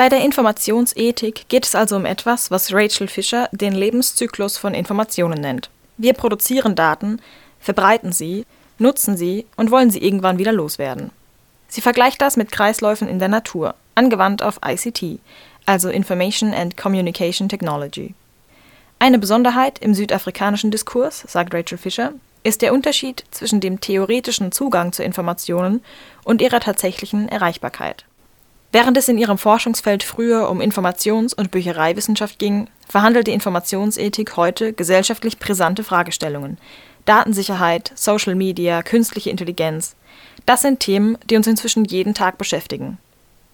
Bei der Informationsethik geht es also um etwas, was Rachel Fisher den Lebenszyklus von Informationen nennt. Wir produzieren Daten, verbreiten sie, nutzen sie und wollen sie irgendwann wieder loswerden. Sie vergleicht das mit Kreisläufen in der Natur, angewandt auf ICT, also Information and Communication Technology. Eine Besonderheit im südafrikanischen Diskurs, sagt Rachel Fisher, ist der Unterschied zwischen dem theoretischen Zugang zu Informationen und ihrer tatsächlichen Erreichbarkeit. Während es in ihrem Forschungsfeld früher um Informations- und Büchereiwissenschaft ging, verhandelt die Informationsethik heute gesellschaftlich brisante Fragestellungen. Datensicherheit, Social Media, künstliche Intelligenz – das sind Themen, die uns inzwischen jeden Tag beschäftigen.